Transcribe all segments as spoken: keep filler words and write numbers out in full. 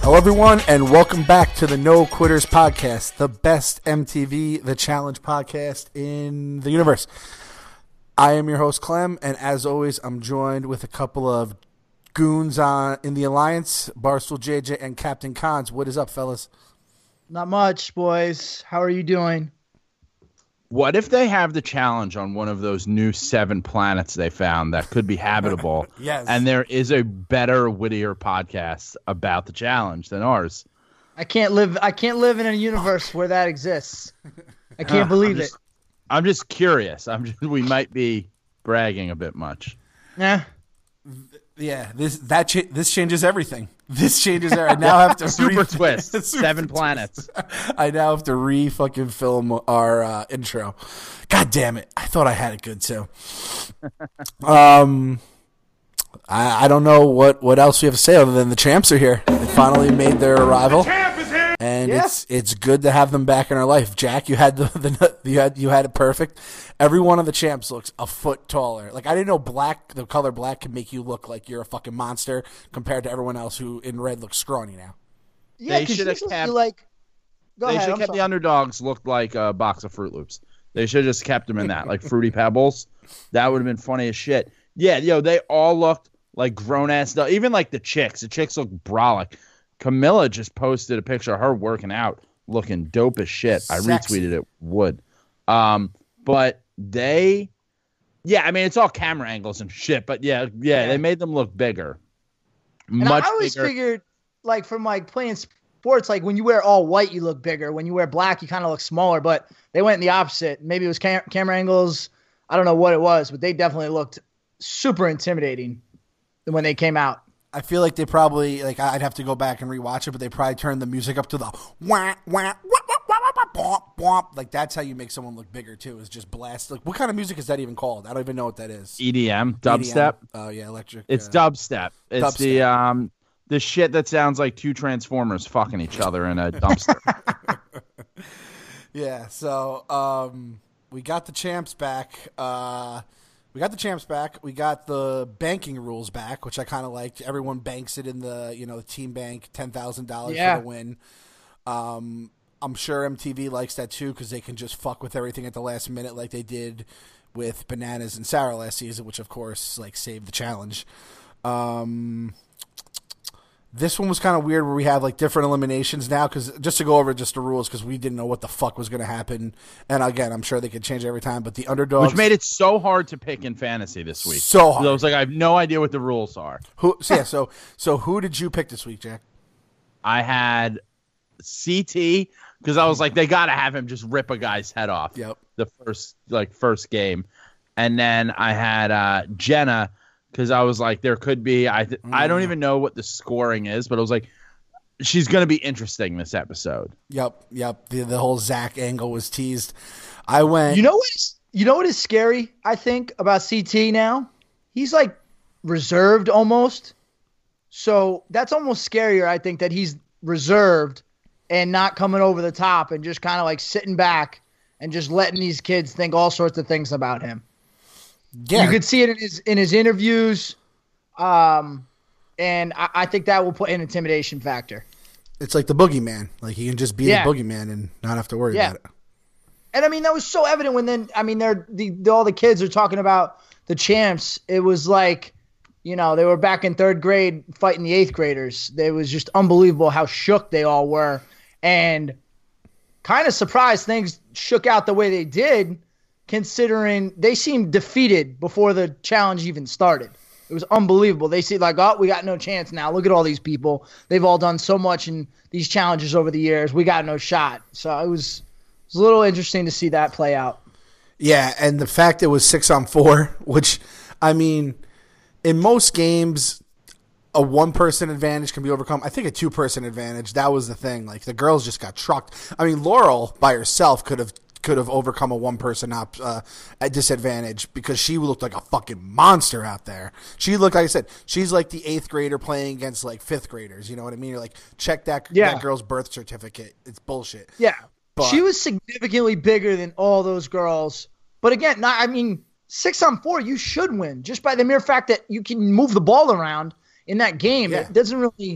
Hello, everyone, and welcome back to the No Quitters Podcast, the best M T V The Challenge podcast in the universe. I am your host, Clem, and as always, I'm joined with a couple of goons on, in the Alliance, Barstool J J and Captain Cons. What is up, fellas? Not much, boys. How are you doing? What if they have the challenge on one of those new seven planets they found that could be habitable? Yes. And there is a better, wittier podcast about the challenge than ours. I can't live. I can't live in a universe where that exists. I can't believe I'm just, it. I'm just curious. I'm just, we might be bragging a bit much. Yeah. Yeah, this that cha- this changes everything. This changes everything. I now have to super re- twist. Super Seven twist. planets. I now have to re fucking film our uh, intro. God damn it! I thought I had it good too. um, I I don't know what, what else we have to say other than the champs are here. They finally made their arrival. And Yeah. it's it's good to have them back in our life. Jack, you had the, the you had you had it perfect. Every one of the champs looks a foot taller. Like I didn't know black, the color black, can make you look like you're a fucking monster compared to everyone else who in red looks scrawny now. Yeah, They 'cause should you're have supposed to kept- be like. Go They ahead. should I'm have kept the sorry. underdogs look like a box of Fruit Loops. They should have just kept them in that, like Fruity Pebbles. That would have been funny as shit. Yeah, yo, they all looked like grown-ass. Even like the chicks. The chicks look brolic. Camilla just posted a picture of her working out, looking dope as shit. I Sexy. retweeted it. Would. Um, but they, yeah, I mean, it's all camera angles and shit. But yeah, yeah, Yeah. they made them look bigger. And Much I always bigger. figured, like from like playing sports, like when you wear all white, you look bigger. When you wear black, you kind of look smaller. But they went in the opposite. Maybe it was cam- camera angles. I don't know what it was, but they definitely looked super intimidating when they came out. I feel like they probably like I'd have to go back and rewatch it, but they probably turned the music up to the wah wah wah wah wah wah wah wah. Like that's how you make someone look bigger too. Is just blast. Like what kind of music is that even called? I don't even know what that is. E D M, E D M? dubstep. Oh yeah, electric. It's uh, dubstep. It's dubstep. the um the shit that sounds like two Transformers fucking each other in a dumpster. Yeah, so um, we got the champs back. Uh, we got the champs back. We got the banking rules back, which I kind of liked. Everyone banks it in the you know the team bank, ten thousand dollars Yeah. for the win. Um, I'm sure M T V likes that too because they can just fuck with everything at the last minute, like they did with Bananas and Sarah last season, which of course like saved the challenge. Um, This one was kind of weird where we have like different eliminations now because just to go over just the rules because we didn't know what the fuck was going to happen. And again, I'm sure they could change every time, but the underdogs. Which made it so hard to pick in fantasy this week. So hard. I was like, I have no idea what the rules are. Who, so yeah, so, so who did you pick this week, Jack? I had C T because I was like, they got to have him just rip a guy's head off. Yep. The first like first game. And then I had uh, Jenna because I was like, there could be, I th- I don't even know what the scoring is, but I was like, she's going to be interesting this episode. Yep, yep. The the whole Zach angle was teased. I went. You know what is you know what is scary, I think, about C T now? He's like reserved almost. So that's almost scarier, I think, that he's reserved and not coming over the top and just kind of like sitting back and just letting these kids think all sorts of things about him. yeah, You could see it in his in his interviews. Um and I, I think that will put an intimidation factor. it's like the boogeyman. Like he can just be Yeah. the boogeyman and not have to worry Yeah. about it. And I mean, that was so evident when then, I mean, they're the, the all the kids are talking about the champs. It was like, you know, they were back in third grade fighting the eighth graders. It was just unbelievable how shook they all were, and kind of surprised things shook out the way they did, considering they seemed defeated before the challenge even started. It was unbelievable. They see like, oh, we got no chance now. Look at all these people. They've all done so much in these challenges over the years. We got no shot. So it was. It's a little interesting to see that play out. Yeah, and the fact it was six on four, which, I mean, in most games, a one-person advantage can be overcome. I think a two-person advantage, that was the thing. Like, the girls just got trucked. I mean, Laurel by herself could have could have overcome a one-person op, uh, at disadvantage because she looked like a fucking monster out there. She looked, like I said, she's like the eighth grader playing against, like, fifth graders. You know what I mean? You're like, check that, Yeah. that girl's birth certificate. It's bullshit. Yeah. But- She was significantly bigger than all those girls. But again, not, I mean, six on four, you should win just by the mere fact that you can move the ball around in that game. Yeah. It doesn't really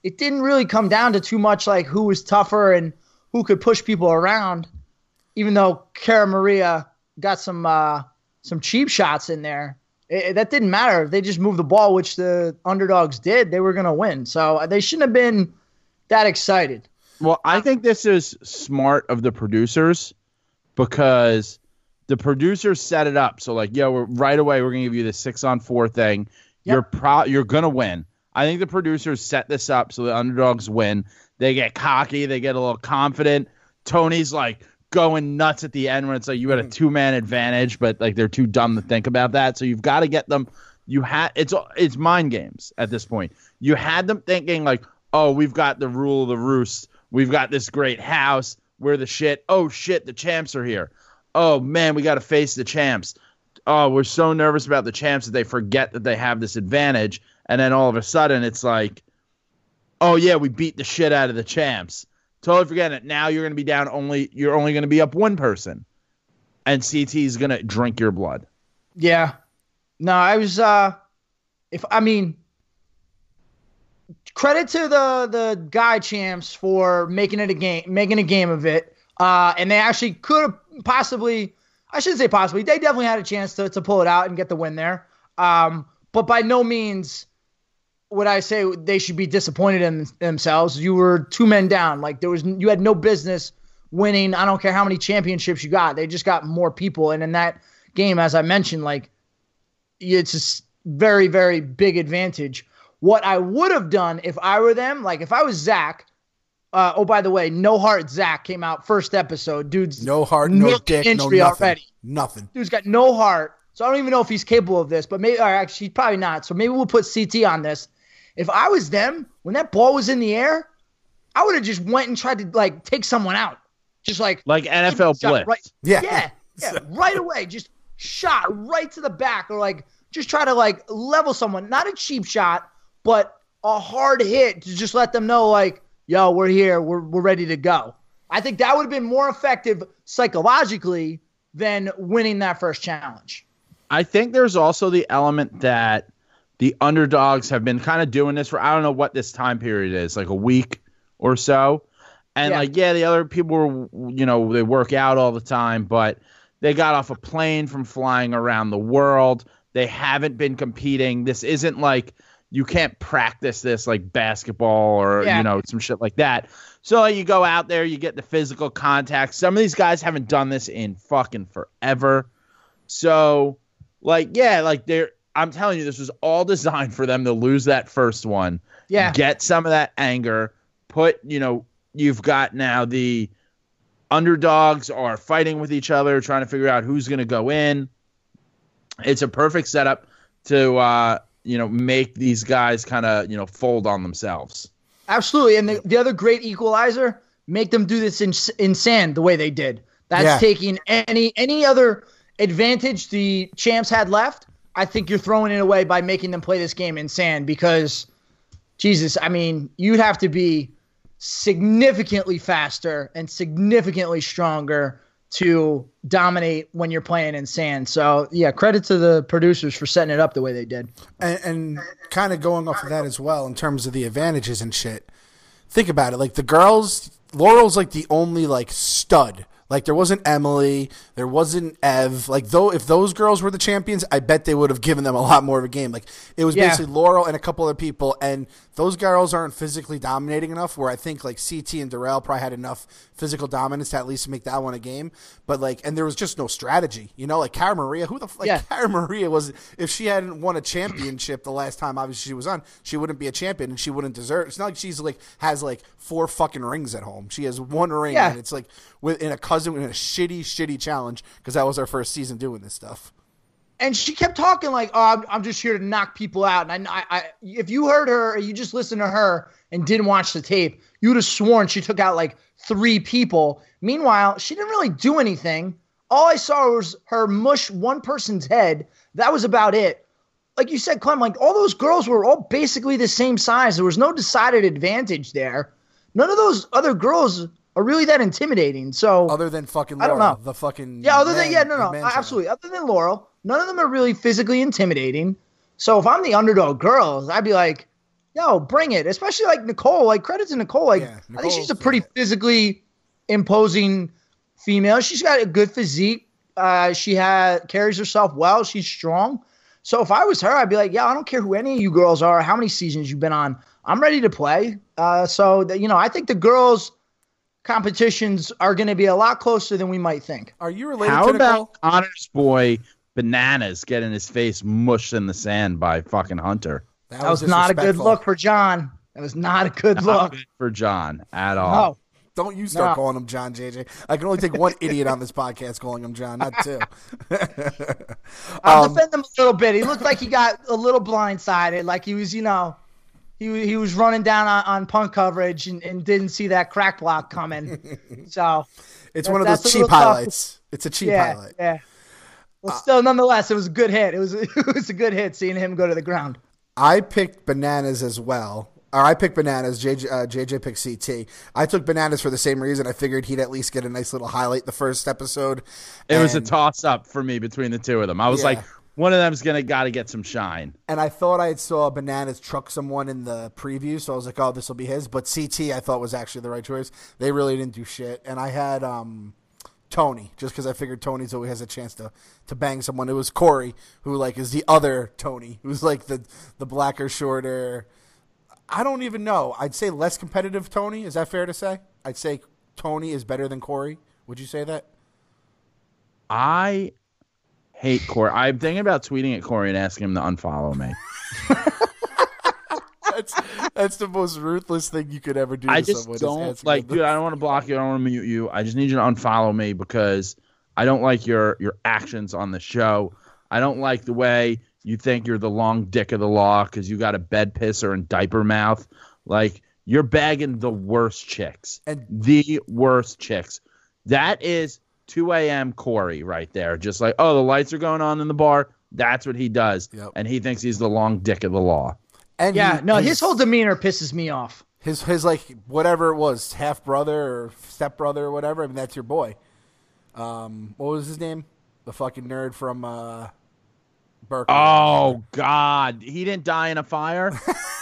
it didn't really come down to too much like who was tougher and who could push people around, even though Cara Maria got some uh, some cheap shots in there. It, that didn't matter. If they just moved the ball, which the underdogs did, they were going to win. So they shouldn't have been that excited. Well, I think this is smart of the producers because the producers set it up. So, like, yo, we're, right away, we're going to give you the six on four thing. Yep. You're pro- You're going to win. I think the producers set this up so the underdogs win. They get cocky. They get a little confident. Tony's, like, going nuts at the end when it's like you had a two-man advantage, but, like, they're too dumb to think about that. So you've got to get them. You had it's it's mind games at this point. You had them thinking, like, oh, we've got the rule of the roost. We've got this great house. We're the shit. Oh, shit, the champs are here. Oh, man, we got to face the champs. Oh, we're so nervous about the champs that they forget that they have this advantage. And then all of a sudden it's like, oh, yeah, we beat the shit out of the champs. Totally forgetting it. Now you're going to be down only – you're only going to be up one person. And C T is going to drink your blood. Yeah. No, I was uh, – if I mean – credit to the the guy champs for making it a game, making a game of it. Uh, and they actually could have possibly, I shouldn't say possibly, they definitely had a chance to to pull it out and get the win there. Um, but by no means would I say they should be disappointed in themselves. You were two men down. Like there was, you had no business winning. I don't care how many championships you got. They just got more people. And in that game, as I mentioned, like it's a very, very big advantage. What I would have done if I were them, like if I was Zach, uh, oh, by the way, No Heart Zach came out first episode. Dude's no heart, no dick, no nothing. Already. Nothing. Dude's got no heart. So I don't even know if he's capable of this, but maybe, or actually, probably not. So maybe we'll put C T on this. If I was them, when that ball was in the air, I would have just went and tried to like take someone out. Just like. Like N F L blitz. Right, yeah. Yeah. Yeah. Right away. Just shot right to the back or like just try to like level someone. Not a cheap shot, but a hard hit to just let them know, like, yo, we're here. We're we're ready to go. I think that would have been more effective psychologically than winning that first challenge. I think there's also the element that the underdogs have been kind of doing this for, I don't know what this time period is, like a week or so. And, yeah. like, yeah, the other people were, you know, they work out all the time, but they got off a plane from flying around the world. They haven't been competing. This isn't like, you can't practice this like basketball or, yeah. you know, some shit like that. So like, you go out there, you get the physical contact. Some of these guys haven't done this in fucking forever. So, like, yeah, like they're, I'm telling you, this was all designed for them to lose that first one. Yeah. Get some of that anger. Put, you know, you've got now the underdogs are fighting with each other, trying to figure out who's going to go in. It's a perfect setup to, uh, you know, make these guys kind of, you know, fold on themselves. Absolutely. And the, the other great equalizer, make them do this in in sand the way they did. That's yeah. taking any any other advantage the champs had left. I think you're throwing it away by making them play this game in sand because, Jesus, I mean, you'd have to be significantly faster and significantly stronger to dominate when you're playing in sand. So, yeah, credit to the producers for setting it up the way they did. And, and kind of going off of that as well in terms of the advantages and shit. Think about it. Like, the girls, Laurel's like the only, like, stud. Like, there wasn't Emily. There wasn't Ev. Like, though, if those girls were the champions, I bet they would have given them a lot more of a game. Like, it was yeah. basically Laurel and a couple other people, and those girls aren't physically dominating enough where I think, like, C T and Darrell probably had enough physical dominance to at least make that one a game. But, like, and there was just no strategy. You know, like, Cara Maria, who the fuck? Like, yeah. Cara Maria was, if she hadn't won a championship the last time, obviously, she was on, she wouldn't be a champion, and she wouldn't deserve. It's not like she's, like, has, like, four fucking rings at home. She has one ring, yeah. and it's, like, with in a cousin in a shitty, shitty challenge because that was our first season doing this stuff. And she kept talking like, "Oh, I'm, I'm just here to knock people out." And I, I, if you heard her, or you just listened to her and didn't watch the tape, you would have sworn she took out like three people. Meanwhile, she didn't really do anything. All I saw was her mush one person's head. That was about it. Like you said, Clem, like all those girls were all basically the same size. There was no decided advantage there. None of those other girls are really that intimidating. So other than fucking Laurel, I don't know. the fucking yeah, other man, than yeah, no, no, absolutely. Other than Laurel, none of them are really physically intimidating. So if I'm the underdog girls, I'd be like, yo, bring it. Especially like Nicole. Like credit to Nicole. Like Yeah, I think she's a Nicole's- pretty physically imposing female. She's got a good physique. Uh, she had carries herself well. She's strong. So if I was her, I'd be like, yeah, I don't care who any of you girls are, how many seasons you've been on. I'm ready to play. Uh, so that, you know, I think the girls' competitions are going to be a lot closer than we might think. Are you related How to Nicole? about Connor's boy Bananas getting his face mushed in the sand by fucking Hunter? That was not a good disrespectful. look for John. That was not a good Not look. good for John at all. No. Don't you start No. calling him John, J J. I can only take one idiot on this podcast calling him John, not two. I'll Um, defend him a little bit. He looked like he got a little blindsided, like he was, you know, he he was running down on, on punt coverage and, and didn't see that crack block coming. So It's that- one of that's those a cheap little tough. highlights. It's a cheap yeah, highlight. yeah. Well, still, nonetheless, it was a good hit. It was it was a good hit seeing him go to the ground. I picked Bananas as well. Or I picked Bananas. J J, uh, J J picked C T. I took Bananas for the same reason. I figured he'd at least get a nice little highlight the first episode. It was a And- toss up for me between the two of them. I was Yeah. like, one of them's gonna gotta get some shine. And I thought I saw Bananas truck someone in the preview, so I was like, oh, this will be his. But C T I thought was actually the right choice. They really didn't do shit. And I had um, Tony, just because I figured Tony's always has a chance to, to bang someone. It was Corey, who like is the other Tony, who's like the, the blacker, shorter. I don't even know. I'd say less competitive Tony. Is that fair to say? I'd say Tony is better than Corey. Would you say that? I hate Corey. I'm thinking about tweeting at Corey and asking him to unfollow me. That's that's the most ruthless thing you could ever do. I to just someone, is don't asking like, them dude. I don't want to block you. I don't want to mute you. I just need you to unfollow me because I don't like your your actions on the show. I don't like the way you think you're the long dick of the law because you got a bed pisser and diaper mouth. Like you're bagging the worst chicks, And- the worst chicks. That is two a.m. Corey right there. Just like, oh, the lights are going on in the bar. That's what he does, Yep. and he thinks he's the long dick of the law. And Yeah, he- no, his whole demeanor pisses me off. His his like whatever it was, half brother or step brother or whatever. I mean, that's your boy. Um, what was his name? The fucking nerd from uh, Berkeley. Oh God, he didn't die in a fire.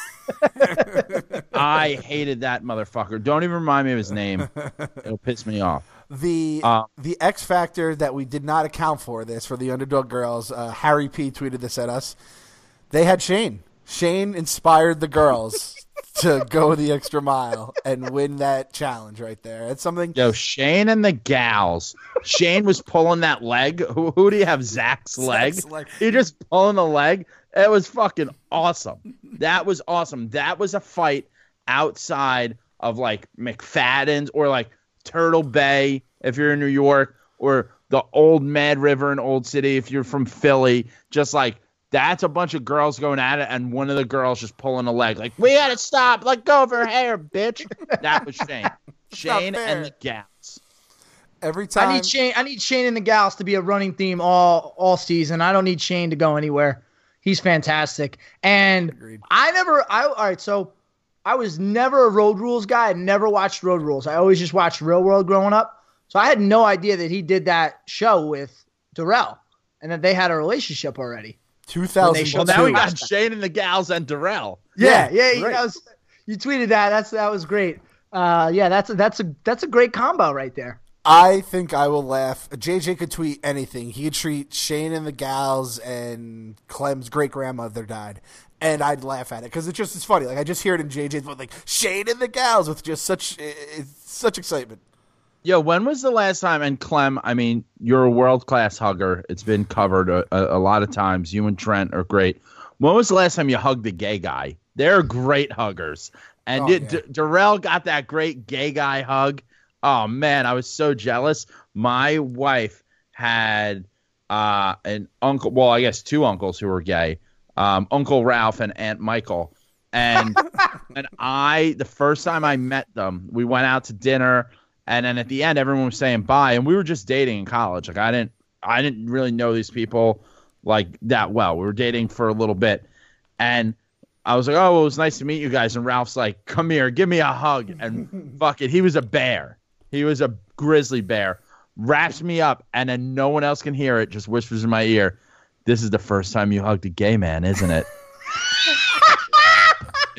I hated that motherfucker. Don't even remind me of his name. It'll piss me off. the uh, the X factor that we did not account for this for the underdog girls. Uh, Harry P tweeted this at us. They had Shane. Shane inspired the girls to go the extra mile and win that challenge right there. It's something. Yo, Shane and the gals. Shane was pulling that leg. Who, who do you have? Zach's leg. Zach's leg. He just pulling the leg. It was fucking awesome. That was awesome. That was a fight outside of like McFadden's or like Turtle Bay if you're in New York, or the old Mad River in Old City if you're from Philly. Just like that's a bunch of girls going at it, and one of the girls just pulling a leg. Like, we gotta stop. Let go of her hair, bitch. That was Shane. Shane fair. and the gals. Every time I need Shane. I need Shane and the gals to be a running theme all all season. I don't need Shane to go anywhere. He's fantastic. And Agreed. I never. I all right. So I was never a Road Rules guy. I never watched Road Rules. I always just watched Real World growing up. So I had no idea that he did that show with Darrell and that they had a relationship already. two thousand showed Well, the now we two. got Shane and the gals and Darrell. Yeah, Yeah, yeah. right. That was, you tweeted that. That's that was great. Uh, yeah, that's a, that's a that's a great combo right there. I think I will laugh. J J could tweet anything. He could tweet Shane and the gals and Clem's great grandmother died, and I'd laugh at it because it's just it's funny. Like I just hear it in J J's voice, like Shane and the gals with just such it's such excitement. Yo, when was the last time? And Clem, I mean, you're a world class hugger. It's been covered a, a, a lot of times. You and Trent are great. When was the last time you hugged a gay guy? They're great huggers. And Oh, did, yeah. D- Darrell got that great gay guy hug. Oh man, I was so jealous. My wife had uh, an uncle. Well, I guess two uncles who were gay. Um, Uncle Ralph and Aunt Michael. And and I, the first time I met them, we went out to dinner. And then at the end, everyone was saying bye, and we were just dating in college. Like I didn't, I didn't really know these people like that well. We were dating for a little bit, and I was like, "Oh, well, it was nice to meet you guys." And Ralph's like, "Come here, give me a hug." And fuck it, he was a bear. He was a grizzly bear. Wraps me up, and then no one else can hear it. Just whispers in my ear, "This is the first time you hugged a gay man, isn't it?"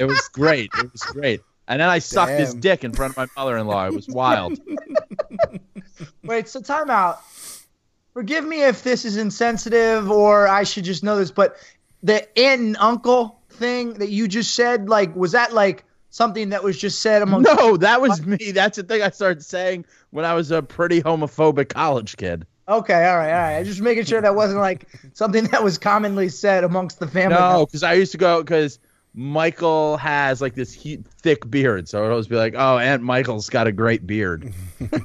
It was great. It was great. And then I sucked Damn. his dick in front of my mother-in-law. It was wild. Wait, so time out. Forgive me if this is insensitive or I should just know this, but the aunt and uncle thing that you just said, like, was that like something that was just said among? No, that was me. That's the thing I started saying when I was a pretty homophobic college kid. Okay, all right, all right. I just making sure that wasn't like something that was commonly said amongst the family. No, because I used to go because Michael has like this he- thick beard, so I'd always be like, "Oh, Aunt Michael's got a great beard."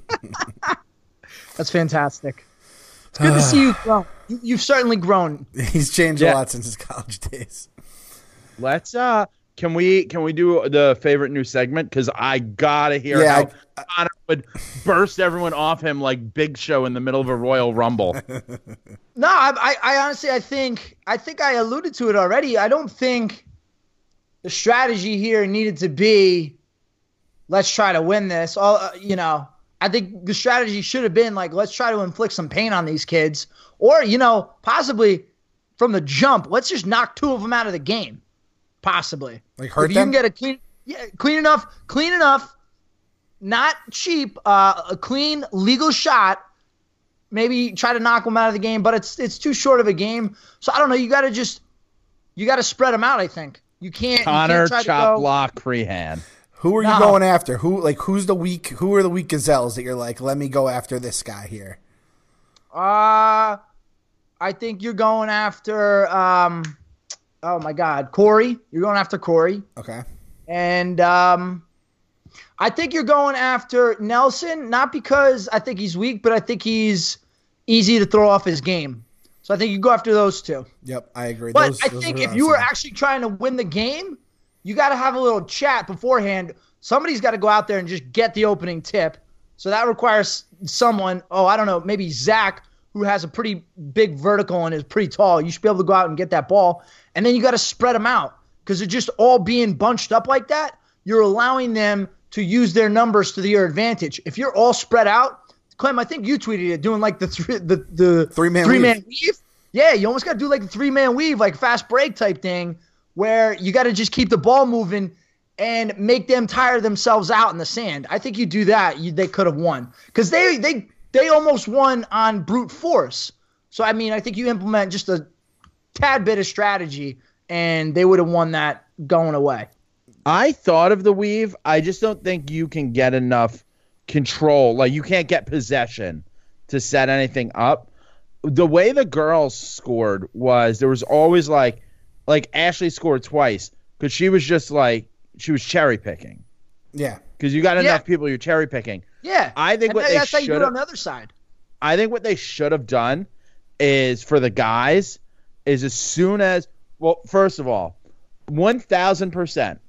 That's fantastic. It's good to see you grow. You, you've certainly grown. He's changed Yeah. a lot since his college days. Let's uh, can we can we do the favorite new segment? Because I gotta hear Yeah, how Connor would burst everyone off him like Big Show in the middle of a Royal Rumble. No, I, I, I honestly, I think, I think I alluded to it already. I don't think the strategy here needed to be, let's try to win this. All uh, you know, I think the strategy should have been like, let's try to inflict some pain on these kids, or you know, possibly from the jump, let's just knock two of them out of the game, possibly. Like hurt if you them? can get a clean, yeah, clean enough, clean enough, not cheap, uh, a clean legal shot. Maybe try to knock them out of the game, but it's it's too short of a game. So I don't know. You got to just you got to spread them out. I think you can't. Connor you can't try Chop to go, Block Crehan. Who are you No. going after? Who like who's the weak? Who are the weak gazelles that you're like? Let me go after this guy here. Uh, I think you're going after. Um, oh my God, Corey. You're going after Corey, Okay. and um, I think you're going after Nelson. Not because I think he's weak, but I think he's easy to throw off his game. So I think you go after those two. Yep, I agree. But Those- I those think are if what you I'm were saying. actually trying to win the game, you got to have a little chat beforehand. Somebody's got to go out there and just get the opening tip. So that requires someone, oh, I don't know, maybe Zach, who has a pretty big vertical and is pretty tall. You should be able to go out and get that ball. And then you got to spread them out because they're just all being bunched up like that. You're allowing them to use their numbers to their advantage. If you're all spread out, Clem, I think you tweeted it, doing like the three, the, the Three-man three-man weave. weave. Yeah, you almost got to do like the three-man weave, like fast break type thing, where you got to just keep the ball moving and make them tire themselves out in the sand. I think you do that, you, they could have won because they they they almost won on brute force. So I mean, I think you implement just a tad bit of strategy, and they would have won that going away. I thought of the weave. I just don't think you can get enough control. Like you can't get possession to set anything up. The way the girls scored was there was always like, like Ashley scored twice because she was just like she was cherry picking Yeah. because you got Yeah. enough people you're cherry picking. Yeah, I think and what that- they that's how you do it should've- on the other side. I think what they should have done is for the guys is as soon as well, first of all, one thousand percent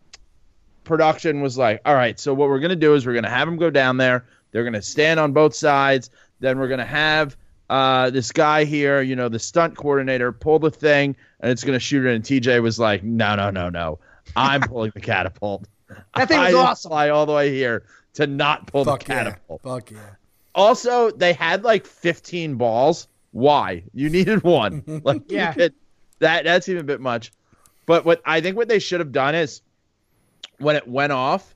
production was like, all right, so what we're going to do is we're going to have them go down there. They're going to stand on both sides. Then we're going to have uh, this guy here, you know, the stunt coordinator, pull the thing, and it's going to shoot it. And T J was like, no, no, no, no. I'm pulling the catapult. That thing was I didn't awesome. fly all the way here to not pull Fuck the yeah. catapult. Fuck yeah. Also, they had like fifteen balls. Why? You needed one. Like, Yeah. you could, that that's even a bit much. But what I think what they should have done is when it went off,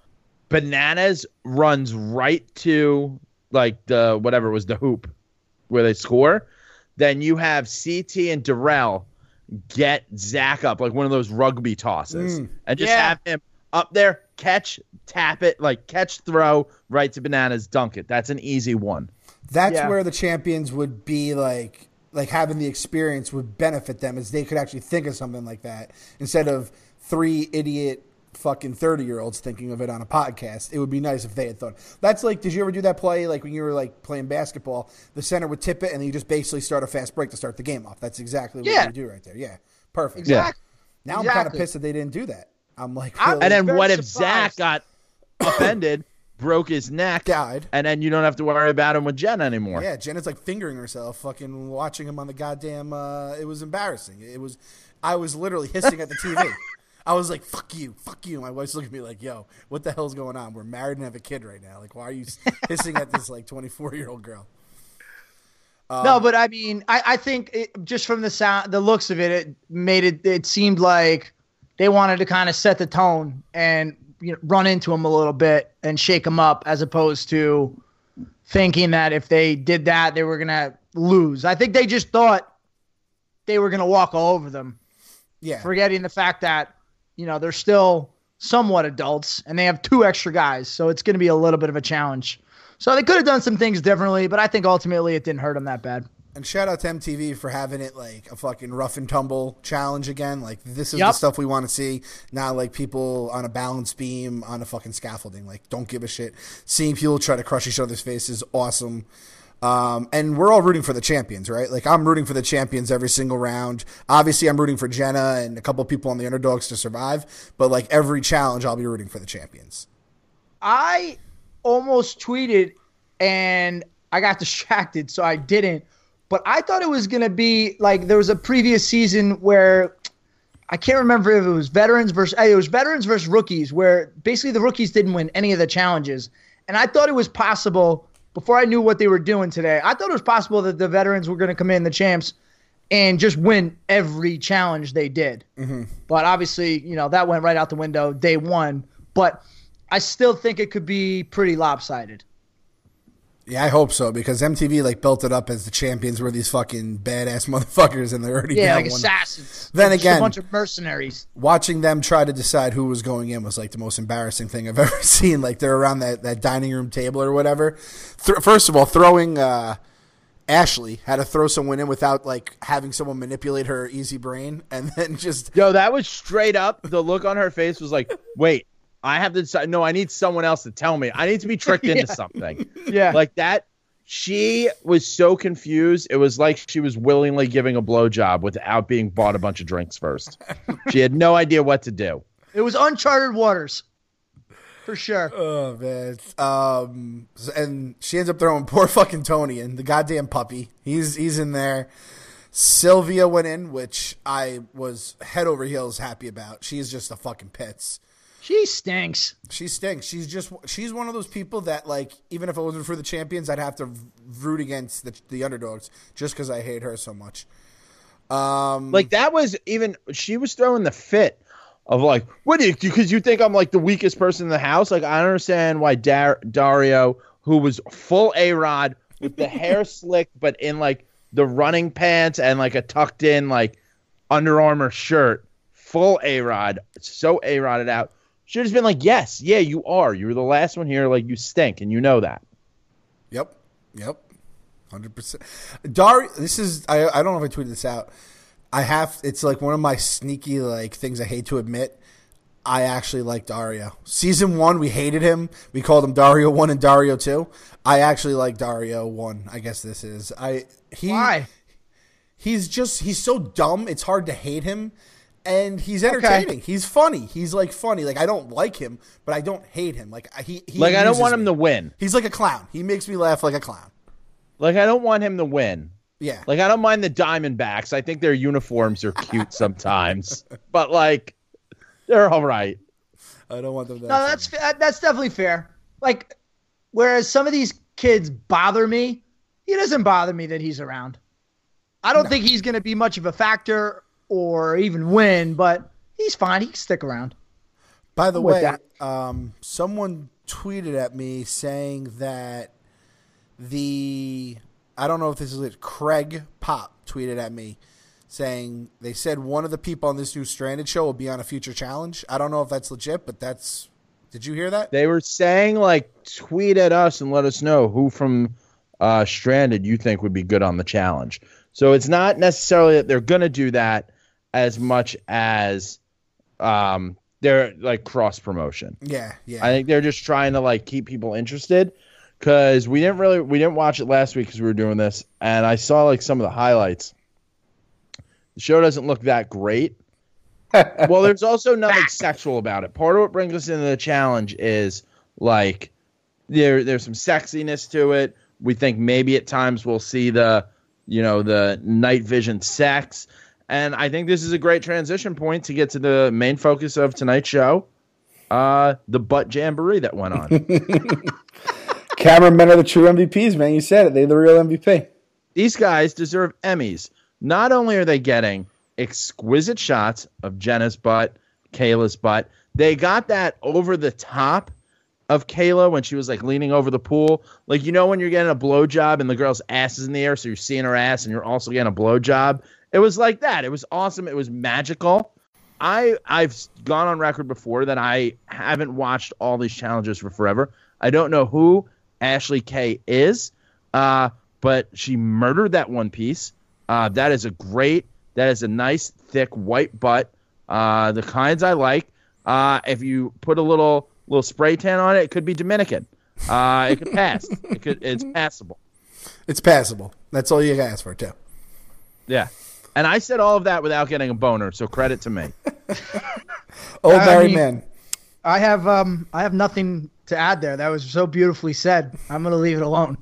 Bananas runs right to like the whatever was the hoop where they score. Then you have C T and Darrell get Zach up like one of those rugby tosses Mm. and just Yeah. have him up there, catch, tap it, like catch, throw, right to Bananas, dunk it. That's an easy one. That's Yeah. where the champions would be like like having the experience would benefit them as they could actually think of something like that instead of three idiot fucking thirty year olds thinking of it on a podcast. It would be nice if they had thought. That's like, did you ever do that play like when you were like playing basketball? The center would tip it and then you just basically start a fast break to start the game off. That's exactly what Yeah. you do right there. Yeah. Perfect. Exactly. Now I'm kind of Exactly. pissed that they didn't do that. I'm like, I- really And then very what if surprised. Zach got offended, broke his neck, died. and then you don't have to worry about him with Jen anymore? Yeah, Jenna's like fingering herself, fucking watching him on the goddamn. Uh, it was embarrassing. It was, I was literally hissing at the T V. I was like, "Fuck you, fuck you." My wife's looking at me like, "Yo, what the hell's going on? We're married and have a kid right now. Like, why are you hissing at this like twenty-four year old girl?" Um, No, but I mean, I, I think it, just from the sound, the looks of it, it made it. It seemed like they wanted to kind of set the tone and you know, run into him a little bit and shake him up, as opposed to thinking that if they did that, they were going to lose. I think they just thought they were going to walk all over them. Yeah. Forgetting the fact that, you know, they're still somewhat adults and they have two extra guys. So it's going to be a little bit of a challenge. So they could have done some things differently, but I think ultimately it didn't hurt them that bad. And shout out to M T V for having it like a fucking rough and tumble challenge again. Like, this is Yep. the stuff we want to see. Not like people on a balance beam on a fucking scaffolding. Like, don't give a shit. Seeing people try to crush each other's faces, awesome. Um, and we're all rooting for the champions, right? Like, I'm rooting for the champions every single round. Obviously, I'm rooting for Jenna and a couple of people on the underdogs to survive. But, like, every challenge, I'll be rooting for the champions. I almost tweeted and I got distracted, so I didn't. But I thought it was going to be like there was a previous season where I can't remember if it was veterans versus it was veterans versus rookies, where basically the rookies didn't win any of the challenges. And I thought it was possible, before I knew what they were doing today, I thought it was possible that the veterans were going to come in, the champs, and just win every challenge they did. Mm-hmm. But obviously, you know, that went right out the window day one. But I still think it could be pretty lopsided. Yeah, I hope so, because M T V like built it up as the champions were these fucking badass motherfuckers, and they're already yeah, down like one. assassins. Then Just again, a bunch of mercenaries. Watching them try to decide who was going in was like the most embarrassing thing I've ever seen. Like, they're around that, that dining room table or whatever. Th- first of all, throwing uh, Ashley had to throw someone in without like having someone manipulate her easy brain, and then just Yo, that was straight up. The look on her face was like, wait, I have to decide. No, I need someone else to tell me. I need to be tricked Yeah. into something. Yeah. Like that. She was so confused. It was like she was willingly giving a blowjob without being bought a bunch of drinks first. She had no idea what to do. It was uncharted waters. For sure. oh man. Um, and she ends up throwing poor fucking Tony in, the goddamn puppy. He's he's in there. Sylvia went in, which I was head over heels happy about. She's just a fucking pits. She stinks. She stinks. She's just she's one of those people that, like, even if it wasn't for the champions, I'd have to root against the the underdogs just because I hate her so much. Um, Like that was even she was throwing the fit of like, what do you because you think I'm like the weakest person in the house? Like, I don't understand why Dar- Dario, who was full A-Rod with the hair slicked but in like the running pants and like a tucked in like Under Armour shirt, full A-Rod, so A-Rodded out. Should have just been like, yes, yeah, you are. You were the last one here. Like, you stink, and you know that. Yep. Yep. one hundred percent. Dar, this is, I, I don't know if I tweeted this out. I have, it's like one of my sneaky, like, things I hate to admit. I actually like Dario. Season one, we hated him. We called him Dario one and Dario two. I actually like Dario one, I guess this is. I he, Why? He's just, he's so dumb, it's hard to hate him. And he's entertaining. Okay. He's funny. He's like funny. Like, I don't like him, but I don't hate him. Like he, he like I don't want me. him to win. He's like a clown. He makes me laugh like a clown. Like I don't want him to win. Yeah. Like I don't mind the Diamondbacks. I think their uniforms are cute sometimes, but like they're all right. I don't want them to. No, that's that's definitely fair. Like, whereas some of these kids bother me, he doesn't bother me that he's around. I don't no. think he's going to be much of a factor or even win, but he's fine. He can stick around. By the way, um, someone tweeted at me saying that the, I don't know if this is it, Craig Pop tweeted at me saying they said one of the people on this new Stranded show will be on a future challenge. I don't know if that's legit, but that's, did you hear that? They were saying, like, tweet at us and let us know who from uh, Stranded you think would be good on the challenge. So it's not necessarily that they're going to do that as much as um, they're like cross promotion. Yeah, yeah. I think they're just trying to like keep people interested because we didn't really we didn't watch it last week because we were doing this, and I saw like some of the highlights. The show doesn't look that great. Well, there's also nothing sexual about it. Part of what brings us into the challenge is like there there's some sexiness to it. We think maybe at times we'll see the you know the night vision sex. And I think this is a great transition point to get to the main focus of tonight's show, uh, the butt jamboree that went on. Cameramen are the true M V Ps, man. You said it. They're the real M V P. These guys deserve Emmys. Not only are they getting exquisite shots of Jenna's butt, Kayla's butt. They got that over the top of Kayla when she was like leaning over the pool. Like, you know, when you're getting a blowjob and the girl's ass is in the air, so you're seeing her ass and you're also getting a blowjob. It was like that. It was awesome. It was magical. I, I've gone on record before that I haven't watched all these challenges for forever. I don't know who Ashley Kay is, uh, but she murdered that one piece. Uh, that is a great, that is a nice, thick, white butt. Uh, the kinds I like. Uh, if you put a little little spray tan on it, it could be Dominican. Uh, it could pass. It could. It's passable. It's passable. That's all you ask for, too. Yeah. And I said all of that without getting a boner, so credit to me. Old I married mean- man. I have um I have nothing to add there. That was so beautifully said. I'm gonna leave it alone.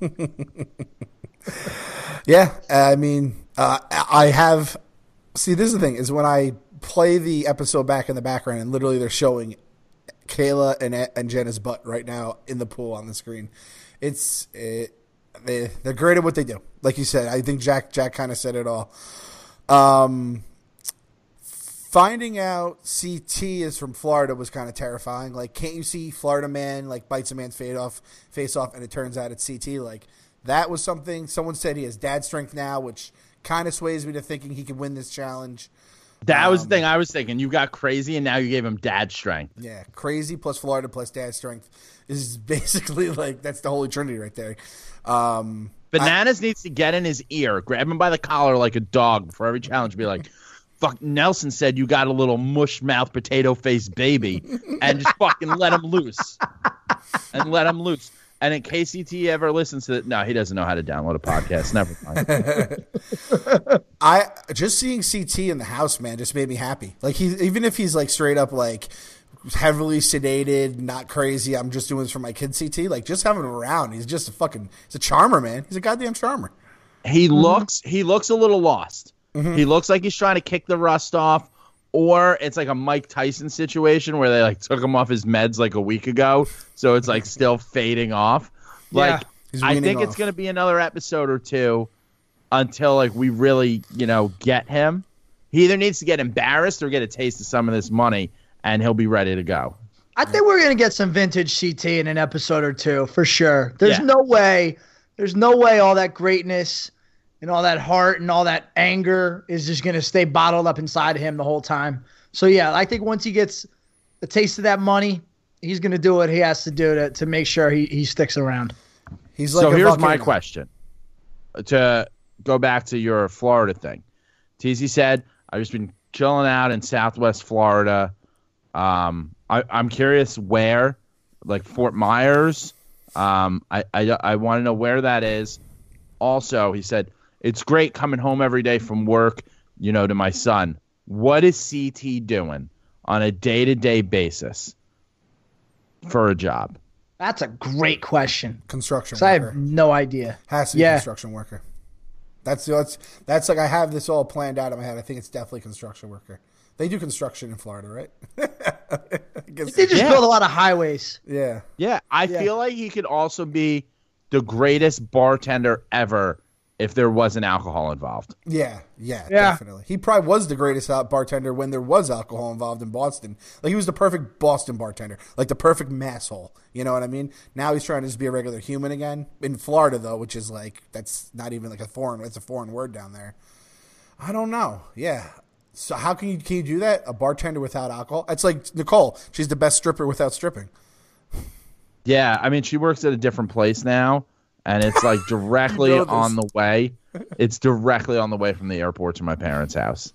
Yeah, I mean, uh, I have. See, this is the thing: is when I play the episode back in the background, and literally they're showing Kayla and and Jenna's butt right now in the pool on the screen. It's it, they they're great at what they do. Like you said, I think Jack Jack kind of said it all. Um, finding out C T is from Florida was kind of terrifying. Like, can't you see Florida man like bites a man's face off, face off, and it turns out it's C T. Like, that was something. Someone said he has dad strength now, which kind of sways me to thinking he could win this challenge. That Um, was the thing I was thinking. You got crazy, and now you gave him dad strength. Yeah, crazy plus Florida plus dad strength is basically like that's the holy trinity right there. Um, Bananas needs to get in his ear, grab him by the collar like a dog before every challenge, be like, fuck, Nelson said you got a little mush mouth potato face baby, and just fucking let him loose. And let him loose. And in case C T ever listens to it, no, he doesn't know how to download a podcast. Never mind. I just seeing C T in the house, man, just made me happy. Like he, even if he's like straight up like heavily sedated, not crazy. I'm just doing this for my kid. C T, like just having him around. He's just a fucking. He's a charmer, man. He's a goddamn charmer. He looks he looks a little lost. Mm-hmm. He looks like he's trying to kick the rust off, or it's like a Mike Tyson situation where they like took him off his meds like a week ago, so it's like still fading off. Like He's I weaning think off. it's gonna be another episode or two until like we really, you know, get him. He either needs to get embarrassed or get a taste of some of this money, and he'll be ready to go. I think we're gonna get some vintage C T in an episode or two for sure. There's Yeah. no way. There's no way all that greatness and all that heart and all that anger is just gonna stay bottled up inside of him the whole time. So yeah, I think once he gets a taste of that money, he's gonna do what he has to do to to make sure he, he sticks around. He's like So a here's my volcano. question. To go back to your Florida thing. T Z said, I've just been chilling out in Southwest Florida. Um, I, I'm curious where, like Fort Myers. Um, I, I, I want to know where that is. Also, he said, it's great coming home every day from work, you know, to my son. What is C T doing on a day-to-day basis for a job? That's a great question. Construction 'Cause I worker. have no idea. Has to be Yeah. construction worker. That's that's that's like I have this all planned out in my head. I think it's definitely construction worker. They do construction in Florida, right? I guess They just Yeah. build a lot of highways. yeah. Yeah, I Yeah. feel like he could also be the greatest bartender ever if there wasn't alcohol involved. Yeah, yeah, Yeah. definitely. He probably was the greatest out bartender when there was alcohol involved in Boston. Like he was the perfect Boston bartender, like the perfect masshole. You know what I mean? Now he's trying to just be a regular human again. In Florida, though, which is like that's not even like a foreign. It's a foreign word down there. I don't know. Yeah. So how can you can you do that? A bartender without alcohol? It's like Nicole. She's the best stripper without stripping. Yeah, I mean, she works at a different place now, and it's like directly You know this. on the way. It's directly on the way from the airport to my parents' house.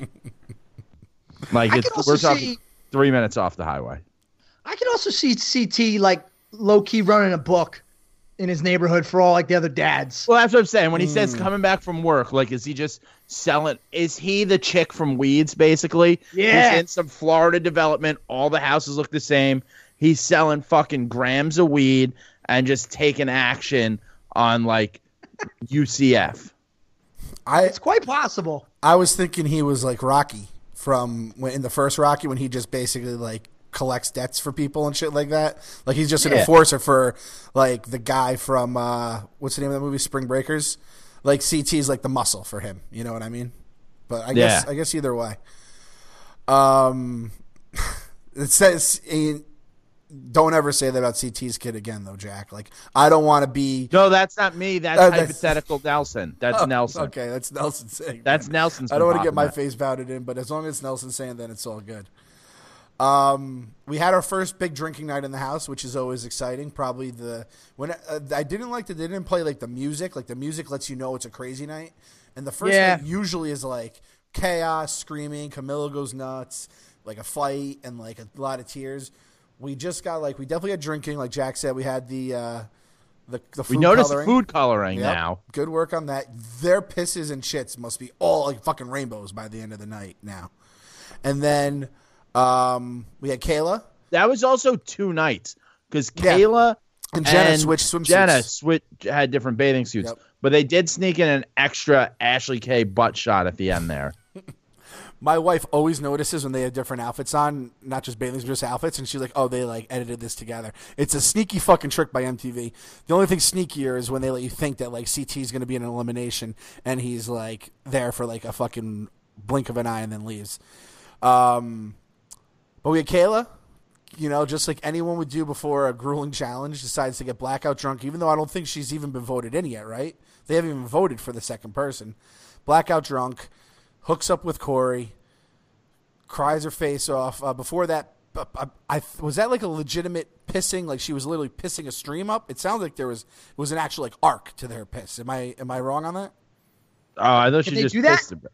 Like I it's could also we're talking see- three minutes off the highway. I can also see C T like low key running a book in his neighborhood for all like the other dads. Well, that's what I'm saying. When he Hmm. says coming back from work, like, is he just selling? Is he the chick from Weeds, basically? Yeah. He's in some Florida development. All the houses look the same. He's selling fucking grams of weed and just taking action on, like, U C F. I It's quite possible. I was thinking he was like Rocky from when in the first Rocky when he just basically like collects debts for people and shit like that. Like he's just an Yeah. enforcer for like the guy from uh, what's the name of that movie, Spring Breakers. Like C T is like the muscle for him. You know what I mean? But I guess Yeah. I guess either way. Um, It says, in, don't ever say that about C T's kid again, though, Jack. Like, I don't want to be. No, that's not me. That's Uh, that's- hypothetical Nelson. That's Oh, Nelson. Okay, that's Nelson saying. That's that. Nelson's. I don't want to been get my popping face voted in, but as long as Nelson's saying that, it's all good. Um, we had our first big drinking night in the house, which is always exciting. Probably the when uh, I didn't like that they didn't play like the music. Like the music lets you know it's a crazy night, and the first Yeah. night usually is like chaos, screaming, Camilla goes nuts, like a fight and like a lot of tears. We just got like we definitely had drinking, like Jack said. We had the uh, the the food We noticed coloring. food coloring Yep. now. Good work on that. Their pisses and shits must be all like fucking rainbows by the end of the night now. And then um, we had Kayla That was also two nights because Yeah. Kayla and Jenna and switched swimsuits. Jenna switch had different bathing suits, Yep. but they did sneak in an extra Ashley K butt shot at the end there. My wife always notices when they have different outfits on, not just bathing suits, just outfits, and she's like, "Oh, they like edited this together." It's a sneaky fucking trick by M T V. The only thing sneakier is when they let you think that like C T is going to be in an elimination, and he's like there for like a fucking blink of an eye and then leaves. Um, but we had Kayla, you know, just like anyone would do before a grueling challenge, decides to get blackout drunk, even though I don't think she's even been voted in yet, right? They haven't even voted for the second person. Blackout drunk, hooks up with Corey, cries her face off. Uh, before that, I, I, I was that like a legitimate pissing? Like she was literally pissing a stream up? It sounds like there was it was an actual like arc to their piss. Am I am I wrong on that? Oh, I thought Did she they just do that? pissed a bit.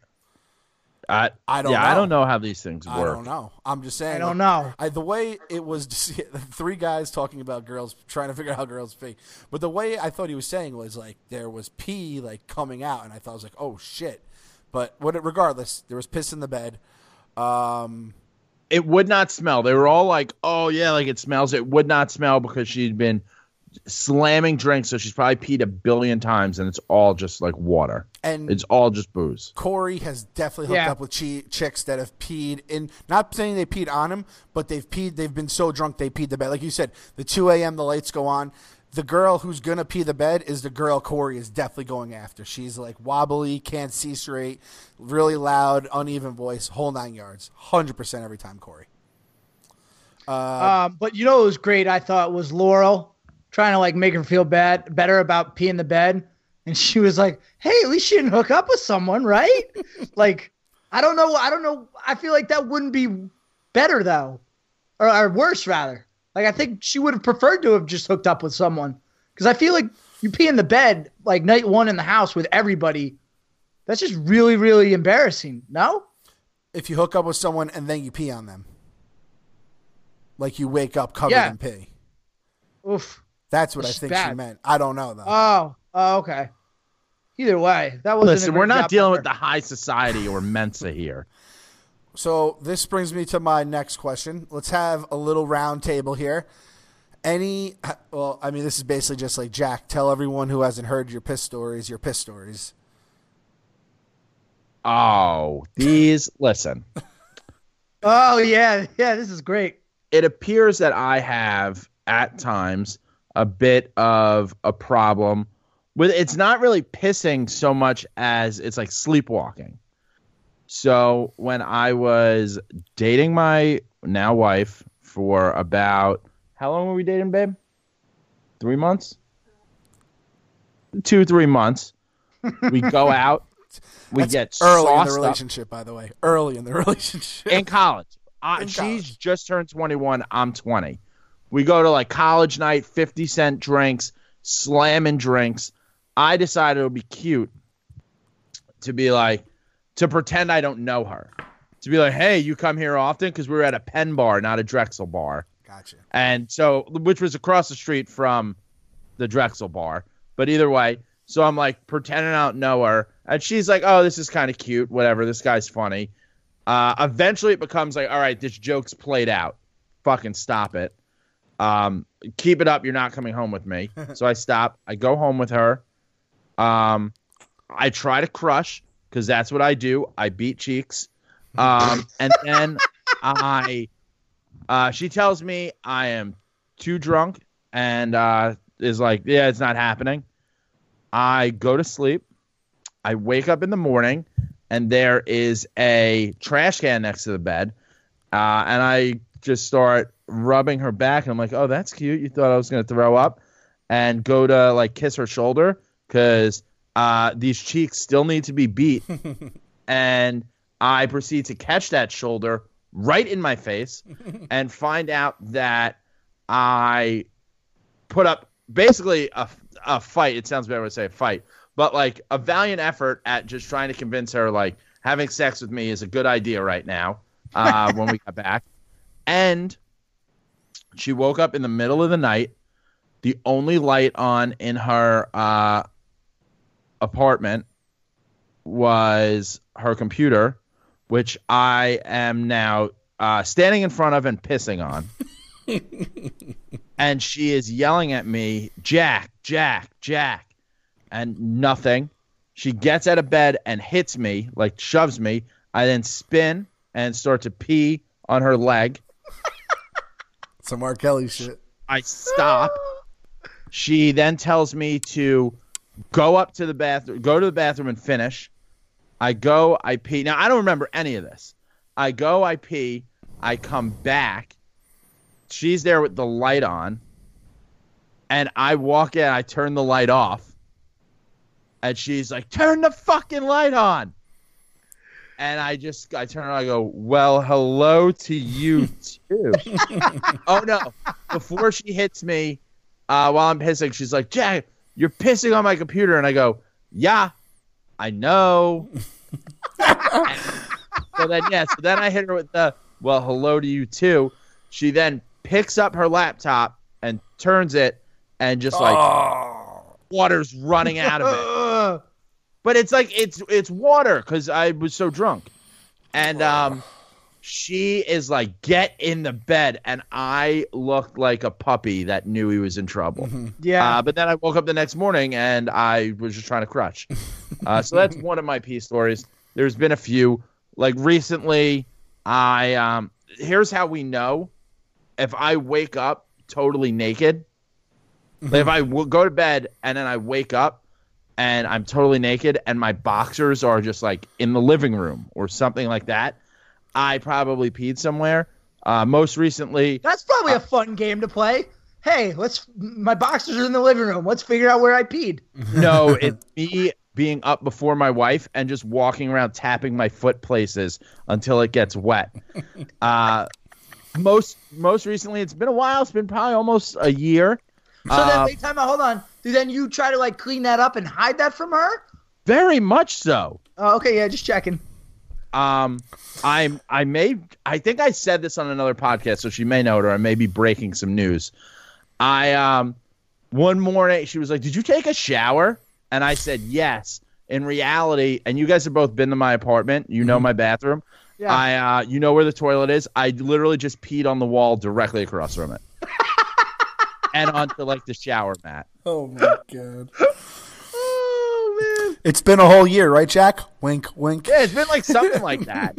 I, I don't yeah, know. I don't know how these things I work. don't know. I'm just saying. I don't like, know. I, the way it was, just, three guys talking about girls, trying to figure out how girls pee. But the way I thought he was saying was like there was pee like coming out, and I thought I was like, oh shit. But what? Regardless, there was piss in the bed. Um, It would not smell. They were all like, "Oh yeah, like it smells." It would not smell because she'd been slamming drinks, so she's probably peed a billion times, and it's all just like water. and It's all just booze. Corey has definitely hooked Yeah. up with chi- chicks that have peed in. Not saying they peed on him, but they've peed. They've been so drunk they peed the bed. Like you said, the two a.m. the lights go on. The girl who's gonna pee the bed is the girl Corey is definitely going after. She's like wobbly, can't see straight, really loud, uneven voice, whole nine yards, hundred percent every time. Corey. Um, but you know what was great? I thought was Laurel trying to like make her feel bad, better about peeing the bed, and she was like, "Hey, at least she didn't hook up with someone, right?" Like, I don't know. I don't know. I feel like that wouldn't be better though, or, or worse rather. Like, I think she would have preferred to have just hooked up with someone because I feel like you pee in the bed like night one in the house with everybody. That's just really, really embarrassing. No. If you hook up with someone and then you pee on them, like you wake up covered Yeah. in pee. Oof. That's what I It's think she bad. meant. I don't know though. Oh. Oh. Okay. Either way, that wasn't. Listen, a we're great not job dealing by with the high society or Mensa here. So this brings me to my next question. Let's have a little round table here. Any, well, I mean, this is basically just like Jack. Tell everyone who hasn't heard your piss stories, your piss stories. Oh, these listen. Oh yeah, yeah, this is great. It appears that I have at times a bit of a problem with it's not really pissing so much as it's like sleepwalking. So when I was dating my now wife for about how long were we dating, babe? Three months? Two, three months. We go out. We That's get early in the sauced up. relationship, by the way. Early in the relationship. In college. I, In she's college. just turned twenty-one. I'm twenty. We go to like college night, fifty cent drinks, slamming drinks. I decided it would be cute to be like, to pretend I don't know her. To be like, hey, you come here often? Because we were at a Penn bar, not a Drexel bar. Gotcha. And so, which was across the street from the Drexel bar. But either way, so I'm like pretending I don't know her. And she's like, oh, this is kind of cute. Whatever. This guy's funny. Uh, eventually it becomes like, all right, this joke's played out. Fucking stop it. Um, keep it up. You're not coming home with me. So I stop. I go home with her. Um, I try to crush because that's what I do. I beat cheeks. Um, and then I, uh, she tells me I am too drunk and uh, is like, yeah, it's not happening. I go to sleep. I wake up in the morning, and there is a trash can next to the bed. Uh, and I just start rubbing her back, and I'm like, oh, that's cute. You thought I was gonna throw up, and go to like kiss her shoulder because uh, these cheeks still need to be beat, and I proceed to catch that shoulder right in my face, and find out that I put up basically a a fight. It sounds better to say a fight, but like a valiant effort at just trying to convince her like having sex with me is a good idea right now. Uh, when we got back. And she woke up in the middle of the night. The only light on in her uh, apartment was her computer, which I am now uh, standing in front of and pissing on. And she is yelling at me, Jack, Jack, Jack, and nothing. She gets out of bed and hits me, like shoves me. I then spin and start to pee on her leg. Some R. Kelly shit. I stop. She then tells me to go up to the bathroom, go to the bathroom and finish. I go, I pee. Now, I don't remember any of this. I go, I pee. I come back. She's there with the light on. And I walk in, I turn the light off. And she's like, turn the fucking light on. And I just, I turn around, I go, well, hello to you, too. Oh, no. Before she hits me, uh, while I'm pissing, she's like, Jack, you're pissing on my computer. And I go, yeah, I know. so then, yeah, so then I hit her with the, well, hello to you, too. She then picks up her laptop and turns it and just like, oh. water's running out of it. But it's like it's it's water because I was so drunk, and um, she is like, "Get in the bed," and I looked like a puppy that knew he was in trouble. Mm-hmm. Yeah. Uh, but then I woke up the next morning and I was just trying to crutch. Uh, so that's one of my pee stories. There's been a few. Like recently, I um. Here's how we know if I wake up totally naked. Mm-hmm. Like if I w- go to bed and then I wake up. And I'm totally naked, and my boxers are just like in the living room or something like that, I probably peed somewhere. Uh, most recently, that's probably uh, a fun game to play. Hey, let's. My boxers are in the living room. Let's figure out where I peed. No, it's me being up before my wife and just walking around tapping my foot places until it gets wet. Uh, most most recently, it's been a while. It's been probably almost a year. So uh, then, wait, time out. Hold on. Do then you try to like clean that up and hide that from her? Very much so. Oh, okay, yeah, just checking. Um, I'm I may I think I said this on another podcast, so she may know it, or I may be breaking some news. I um one morning she was like, "Did you take a shower?" And I said yes. In reality, and you guys have both been to my apartment. You know my bathroom. Yeah. I uh you know where the toilet is. I literally just peed on the wall directly across from it. And onto like the shower mat. Oh my god. Oh man. It's been a whole year, right, Jack? Wink, wink. Yeah, it's been like something like that.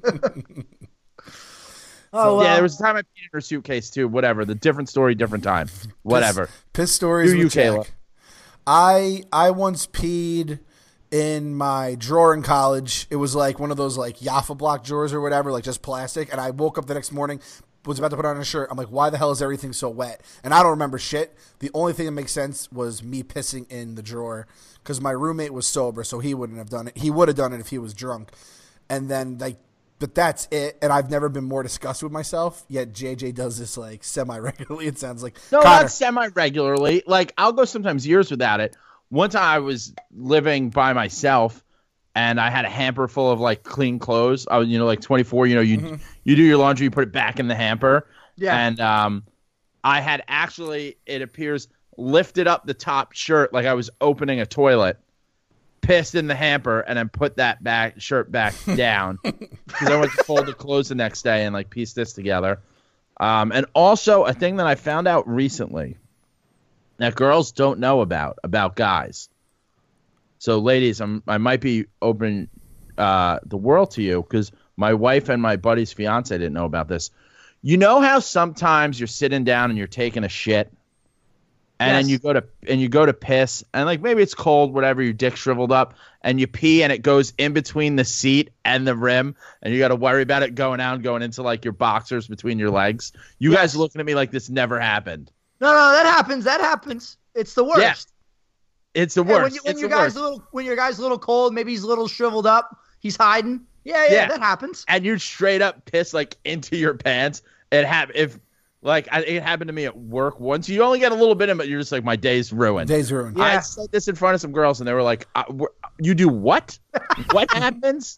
Oh, well. Yeah, there was a time I peed in her suitcase too. Whatever. The different story, different time. Whatever. Piss, piss stories Do with you, Jack. Kayla? I I once peed in my drawer in college. It was like one of those like Jaffa block drawers or whatever, like just plastic. And I woke up the next morning, was about to put on a shirt. I'm like, why the hell is everything so wet? And I don't remember shit. The only thing that makes sense was me pissing in the drawer because my roommate was sober, so he wouldn't have done it. He would have done it if he was drunk. And then, like, but that's it. And I've never been more disgusted with myself. Yet J J does this like semi-regularly. It sounds like no, Connor. Not semi-regularly. Like I'll go sometimes years without it. One time I was living by myself. And I had a hamper full of like clean clothes. I was, you know, like twenty-four. You know, you mm-hmm. you do your laundry, you put it back in the hamper. Yeah. And um, I had actually, it appears, lifted up the top shirt like I was opening a toilet, pissed in the hamper, and then put that back shirt back down because I went to fold the clothes the next day and like piece this together. Um, and also a thing that I found out recently that girls don't know about about guys. So, ladies, I'm, I might be opening uh, the world to you because my wife and my buddy's fiance didn't know about this. You know how sometimes you're sitting down and you're taking a shit And Yes. then you go to and you go to piss, and like maybe it's cold, whatever, your dick shriveled up, and you pee, and it goes in between the seat and the rim, and you got to worry about it going out and going into like your boxers between your legs. You Yes. guys are looking at me like this never happened. No, no, that happens. That happens. It's the worst. Yeah. It's the Yeah, worst. when you, when it's your the guy's worst. a little when your guy's a little cold, maybe he's a little shriveled up, he's hiding. Yeah, yeah, Yeah. that happens. And you straight up piss like into your pants. It hap- if like I, it happened to me at work once. You only get a little bit of it, you're just like, my day's ruined. Day's ruined. Yeah. I said this in front of some girls, and they were like, uh, wh- "You do what? What happens?"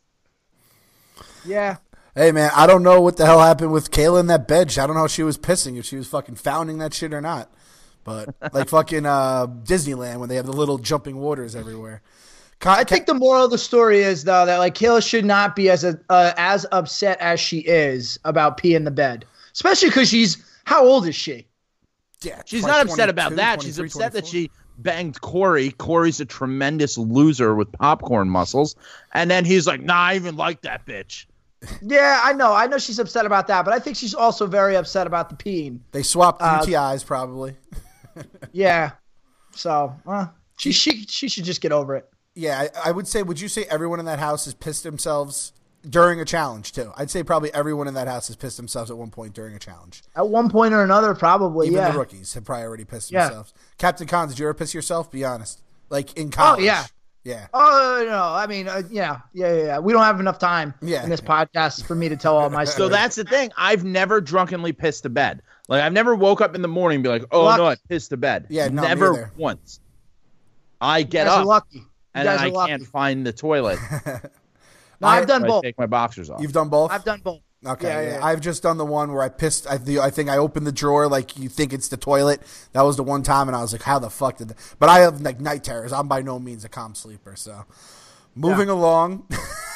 Yeah. Hey man, I don't know what the hell happened with Kayla in that bench. I don't know if she was pissing, if she was fucking fouling that shit or not. But like fucking uh, Disneyland when they have the little jumping waters everywhere. Con- I think the moral of the story is though that like Kayla should not be as a, uh, as upset as she is about pee in the bed, especially because she's how old is she? yeah, She's like not upset about twenty-two, that. She's twenty-three, upset that twenty-four. she banged Corey. Corey's a tremendous loser with popcorn muscles, and then he's like, "Nah, I even like that bitch." Yeah, I know. I know she's upset about that, but I think she's also very upset about the peeing. They swapped Uh, U T Is probably. Yeah. So, uh, she she she should just get over it. Yeah, I, I would say. Would you say everyone in that house has pissed themselves during a challenge too? I'd say probably everyone in that house has pissed themselves at one point during a challenge. At one point or another, probably. Even yeah. the rookies have probably already pissed Yeah. themselves. Captain Con, did you ever piss yourself? Be honest. Like in college. yeah. Yeah. Oh no! I mean, uh, yeah, yeah, yeah, yeah. We don't have enough time Yeah. in this podcast for me to tell all my So stories. that's the thing. I've never drunkenly pissed the bed. Like I've never woke up in the morning and be like, "Oh Lucky. no, I pissed the bed." Yeah, no, me never either. once. I you get guys are up lucky. You and then guys I are lucky. can't find the toilet. No, I've done I both. take my boxers off. You've done both? I've done both. Okay, Yeah, yeah, yeah, yeah. I've just done the one where I pissed. I, the, I think I opened the drawer like you think it's the toilet. That was the one time, and I was like, "How the fuck did?" That? But I have like night terrors. I'm by no means a calm sleeper. So, moving along,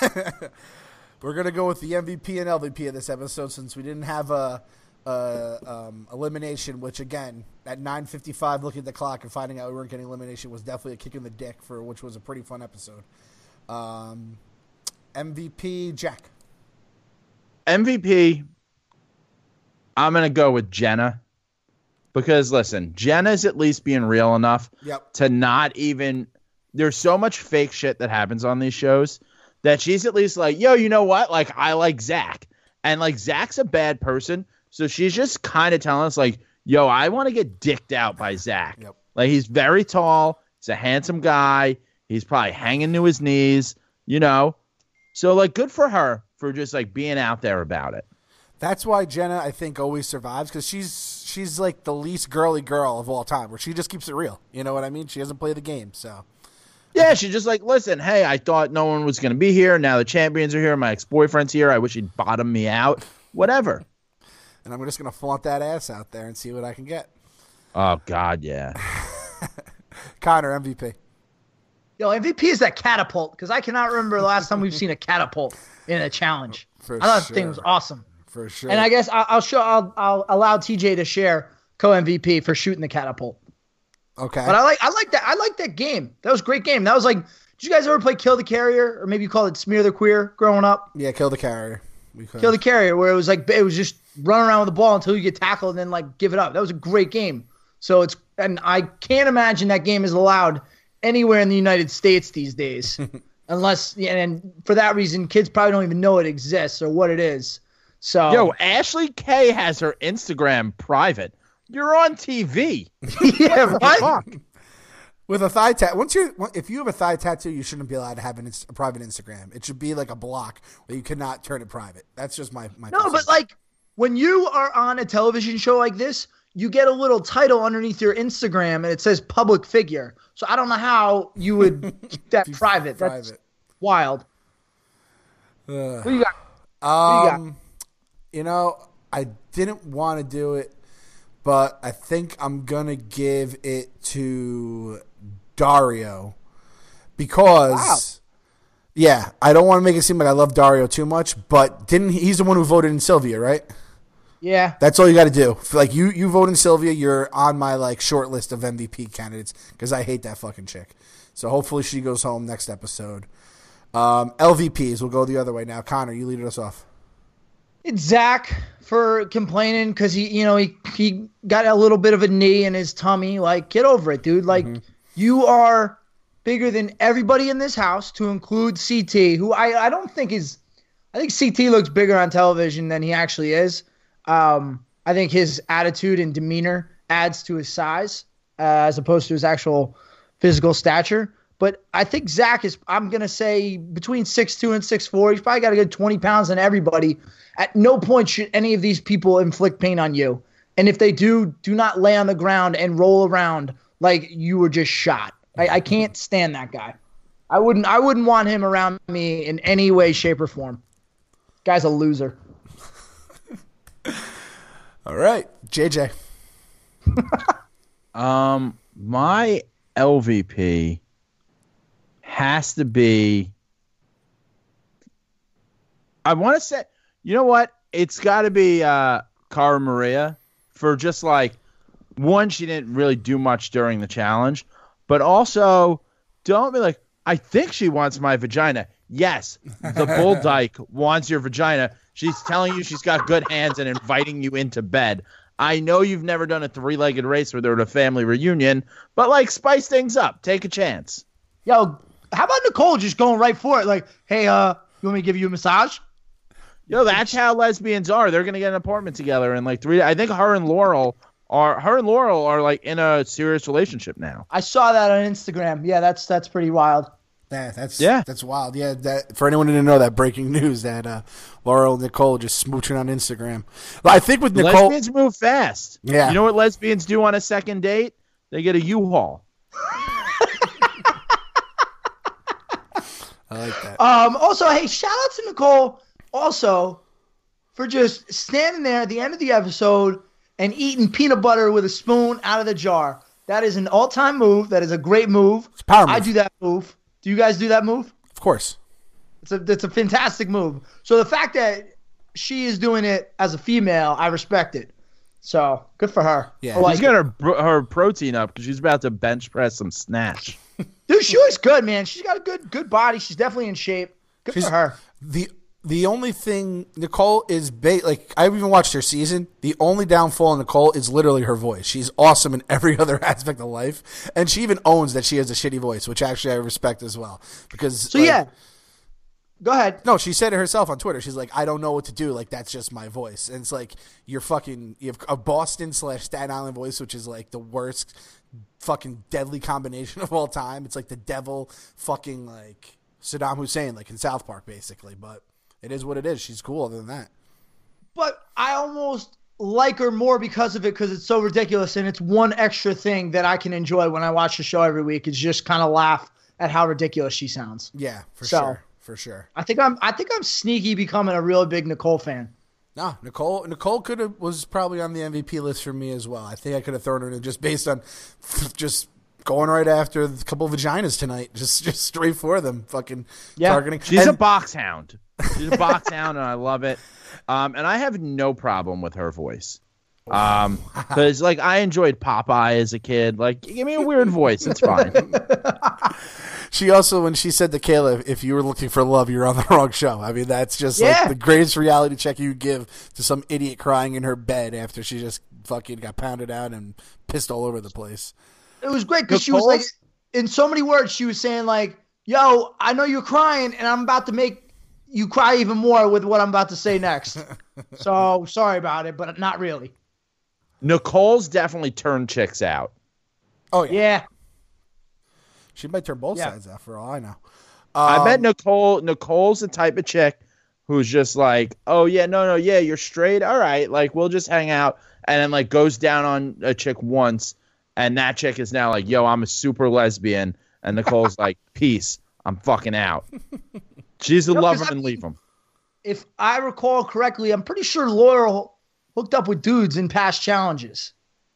we're gonna go with the M V P and L V P of this episode since we didn't have a, a um, elimination. Which again, at nine fifty-five, looking at the clock and finding out we weren't getting elimination was definitely a kick in the dick for which was a pretty fun episode. Um, M V P Jack. M V P, I'm going to go with Jenna. Because, listen, Jenna's at least being real enough Yep. to not even... There's so much fake shit that happens on these shows that she's at least like, yo, you know what? Like, I like Zach. And, like, Zach's a bad person. So she's just kind of telling us, like, yo, I want to get dicked out by Zach. Yep. Like, he's very tall. He's a handsome guy. He's probably hanging to his knees, you know? So, like, good for her for just, like, being out there about it. That's why Jenna, I think, always survives because she's she's like the least girly girl of all time, where she just keeps it real. You know what I mean? She doesn't play the game, so Yeah, she's just like, listen, hey, I thought no one was going to be here. Now the champions are here. My ex-boyfriend's here. I wish he'd bottom me out. Whatever. and I'm just gonna flaunt that ass out there and see what I can get. Oh, God, yeah. Connor, M V P. Yo, M V P is that catapult because I cannot remember the last time we've seen a catapult in a challenge. For I thought sure. the thing was awesome. For sure. And I guess I'll, I'll show I'll, I'll allow T J to share co M V P for shooting the catapult. okay. But I like I like that I like that game. That was a great game. That was like, did you guys ever play Kill the Carrier or maybe you call it Smear the Queer growing up? yeah, kill the carrier. We could. Kill the Carrier, where it was like it was just run around with the ball until you get tackled and then like give it up. That was a great game. So it's and I can't imagine that game is allowed anywhere in the United States these days, unless yeah, and for that reason, kids probably don't even know it exists or what it is. So Yo, Ashley K has her Instagram private. You're on T V. yeah, right. Fuck. With a thigh tat, once you if you have a thigh tattoo, you shouldn't be allowed to have an inst- a private Instagram. It should be like a block where you cannot turn it private. That's just my my. No, position. but like when you are on a television show like this, you get a little title underneath your Instagram and it says public figure. So I don't know how you would keep that private. That's private. wild. Ugh. What do you got? What do you got? Um, you know, I didn't want to do it, but I think I'm gonna give it to Dario because, Wow. yeah, I don't want to make it seem like I love Dario too much, but didn't he, he's the one who voted in Sylvia, right? Yeah. That's all you got to do. Like you, you vote in Sylvia, you're on my like short list of M V P candidates because I hate that fucking chick. So hopefully she goes home next episode. Um, L V Ps, we'll go the other way now. Connor, you lead us off. It's Zach for complaining because he, you know, he he got a little bit of a knee in his tummy. Like, get over it, dude. Like, mm-hmm. you are bigger than everybody in this house, to include C T, who I, I don't think is. I think C T looks bigger on television than he actually is. Um, I think his attitude and demeanor adds to his size uh, as opposed to his actual physical stature. But I think Zach is, I'm going to say, between six two and six four. He's probably got a good twenty pounds on everybody. At no point should any of these people inflict pain on you. And if they do, do not lay on the ground and roll around like you were just shot. I, I can't stand that guy. I wouldn't I wouldn't want him around me in any way, shape, or form. Guy's a loser. All right, J J. um, my L V P has to be. I want to say, you know what? It's got to be uh, Cara Maria for just like one. She didn't really do much during the challenge, but also don't be like, I think she wants my vagina. Yes, the bull dyke wants your vagina. She's telling you she's got good hands and inviting you into bed. I know you've never done a three-legged race with her at a family reunion, but, like, spice things up. Take a chance. Yo, how about Nicole just going right for it? Like, hey, uh, you want me to give you a massage? Yo, that's how lesbians are. They're going to get an apartment together in, like, three – I think her and Laurel are – her and Laurel are, like, in a serious relationship now. I saw that on Instagram. Yeah, that's that's pretty wild. Yeah, that's yeah. that's wild. Yeah, that for anyone who didn't know that, breaking news that uh, Laurel and Nicole just smooching on Instagram. Well, I think with Nicole, lesbians move fast. Yeah, you know what lesbians do on a second date? They get a U-Haul. I like that. Um. Also, hey, shout out to Nicole also for just standing there at the end of the episode and eating peanut butter with a spoon out of the jar. That is an all-time move. That is a great move. It's a power move. I do that move. Do you guys do that move? Of course. It's a it's a fantastic move. So the fact that she is doing it as a female, I respect it. So good for her. Yeah, like she's got her her protein up because she's about to bench press some snatch. Dude, she looks good, man. She's got a good good body. She's definitely in shape. Good she's, for her. The the only thing Nicole is ba- like I've even watched her season. The only downfall in Nicole is literally her voice. She's awesome in every other aspect of life, and she even owns that she has a shitty voice, which actually I respect as well. Because so like, yeah, go ahead. No, she said it herself on Twitter. She's like, I don't know what to do. Like that's just my voice, and it's like you're fucking. You have a Boston slash Staten Island voice, which is like the worst, fucking deadly combination of all time. It's like the devil, fucking like Saddam Hussein, like in South Park, basically, but. It is what it is. She's cool other than that. But I almost like her more because of it, because it's so ridiculous, and it's one extra thing that I can enjoy when I watch the show every week is just kind of laugh at how ridiculous she sounds. Yeah, for so, sure. For sure. I think I'm I think I'm sneaky becoming a real big Nicole fan. No, Nicole Nicole could have was probably on the M V P list for me as well. I think I could have thrown her in just based on just going right after a couple of vaginas tonight. Just just straight for them. Fucking yeah. targeting. She's and, a box hound. She's a box hound, and I love it. Um, and I have no problem with her voice. Um, because like I enjoyed Popeye as a kid. Like, give me a weird voice, it's fine. She also, when she said to Kayla, if you were looking for love, you're on the wrong show. I mean, that's just yeah. like the greatest reality check you give to some idiot crying in her bed after she just fucking got pounded out and pissed all over the place. It was great because she was like, in so many words, she was saying like, yo, I know you're crying, and I'm about to make you cry even more with what I'm about to say next. So sorry about it, but not really. Nicole's definitely turned chicks out. Oh yeah, yeah. She might turn both yeah. sides out for all I know. Um, I bet Nicole. Nicole's the type of chick who's just like, oh yeah, no, no, yeah, you're straight. All right, like we'll just hang out, and then like goes down on a chick once, and that chick is now like, yo, I'm a super lesbian, and Nicole's like, peace, I'm fucking out. She's to you know, love him I and mean, leave him. If I recall correctly, I'm pretty sure Laurel hooked up with dudes in past challenges.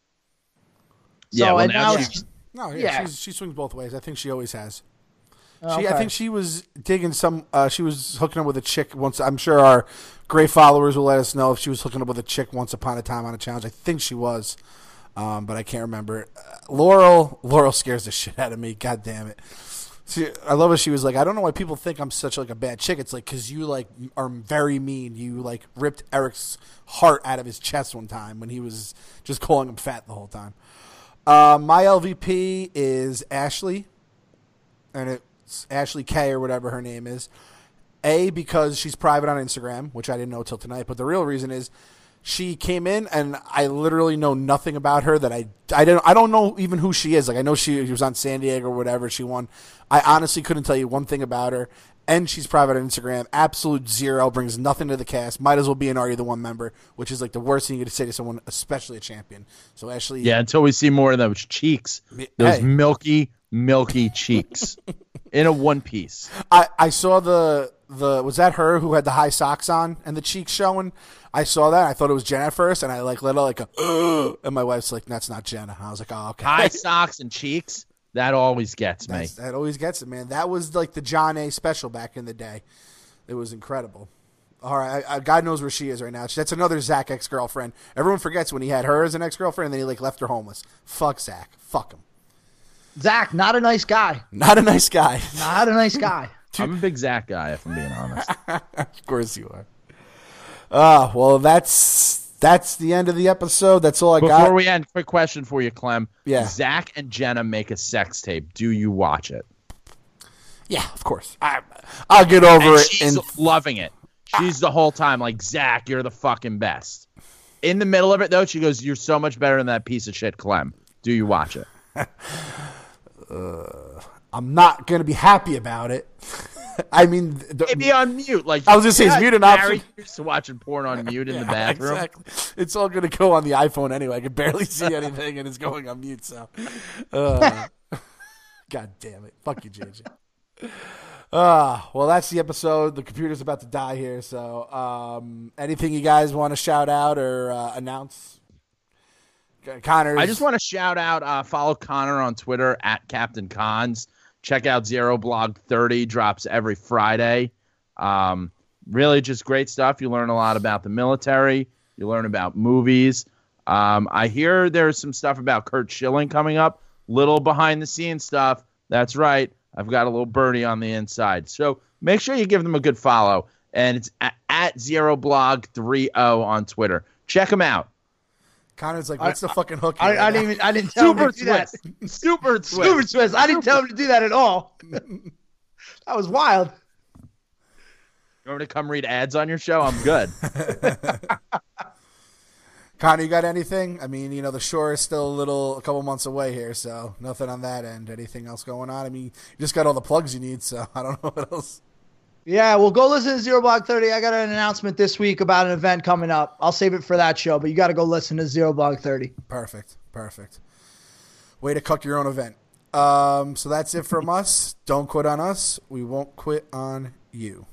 So, Yeah, well, and now now she's- it's- no, yeah, yeah. She's, she swings both ways. I think she always has. Oh, She, okay. I think she was digging some. Uh, she was hooking up with a chick once. I'm sure our great followers will let us know if she was hooking up with a chick once upon a time on a challenge. I think she was, um, but I can't remember. Uh, Laurel, Laurel scares the shit out of me. God damn it. She, I love how she was like, I don't know why people think I'm such like a bad chick. It's like because you like are very mean. You like ripped Eric's heart out of his chest one time when he was just calling him fat the whole time. Uh, my L V P is Ashley, and it's Ashley K or whatever her name is. A, because she's private on Instagram, which I didn't know till tonight. But the real reason is she came in, and I literally know nothing about her. That I I don't I don't know even who she is. Like I know she, she was on San Diego or whatever. She won. I honestly couldn't tell you one thing about her. And she's private on Instagram. Absolute zero. Brings nothing to the cast. Might as well be an Are You the One member, which is like the worst thing you could say to someone, especially a champion. So Ashley, Yeah, until we see more of those cheeks, those Hey. milky, milky cheeks in a one piece. I, I saw the the was that her who had the high socks on and the cheeks showing. I saw that. I thought it was Jen at first, and I like let out like a Ugh, and my wife's like, "That's not Jenna." I was like, "Oh, okay." High socks and cheeks, that always gets me. That's, that always gets it, man. That was like the John A. special back in the day. It was incredible. All right, I, I, God knows where she is right now. That's another Zach ex girlfriend. Everyone forgets when he had her as an ex girlfriend, and then he like left her homeless. Fuck Zach. Fuck him. Zach, not a nice guy. Not a nice guy. Not a nice guy. I'm a big Zach guy, if I'm being honest. Of course you are. Ah, well, that's that's the end of the episode. That's all I Before got. we end, quick question for you, Clem. Yeah. Zach and Jenna make a sex tape. Do you watch it? Yeah, of course. I, I'll get over And it. she's In, loving it. She's the whole time like, Zach, you're the fucking best. In the middle of it, though, she goes, you're so much better than that piece of shit, Clem. Do you watch it? uh, I'm not going to be happy about it. I mean, the, Maybe on mute. Like I was just saying, it's yeah, mute an Gary option. used to watching porn on mute in the Yeah, bathroom. Exactly. It's all going to go on the iPhone anyway. I can barely see anything, and it's going on mute. So, uh, God damn it! Fuck you, J J. Uh, well, that's the episode. The computer's about to die here. So, um, anything you guys want to shout out or uh, announce? Connor, I just want to shout out, uh, follow Connor on Twitter at Captain Cons. Check out Zero Blog thirty, drops every Friday. Um, really just great stuff. You learn a lot about the military. You learn about movies. Um, I hear there's some stuff about Kurt Schilling coming up. Little behind the scenes stuff. That's right. I've got a little birdie on the inside. So make sure you give them a good follow. And it's at, at Zero Blog thirty on Twitter. Check them out. Connor's like, what's the fucking hook? I, here? I didn't even. I didn't tell Super him to do that. twist. Super twist. Super twist. I didn't tell him to do that at all. That was wild. You want me to come read ads on your show? I'm good. Connor, you got anything? I mean, you know, the shore is still a little, a couple months away here, so nothing on that end. Anything else going on? I mean, you just got all the plugs you need, so I don't know what else. Yeah, well, go listen to Zero Blog thirty. I got an announcement this week about an event coming up. I'll save it for that show, but you got to go listen to Zero Blog thirty. Perfect, perfect. Way to cook your own event. Um, so that's it from us. Don't quit on us. We won't quit on you.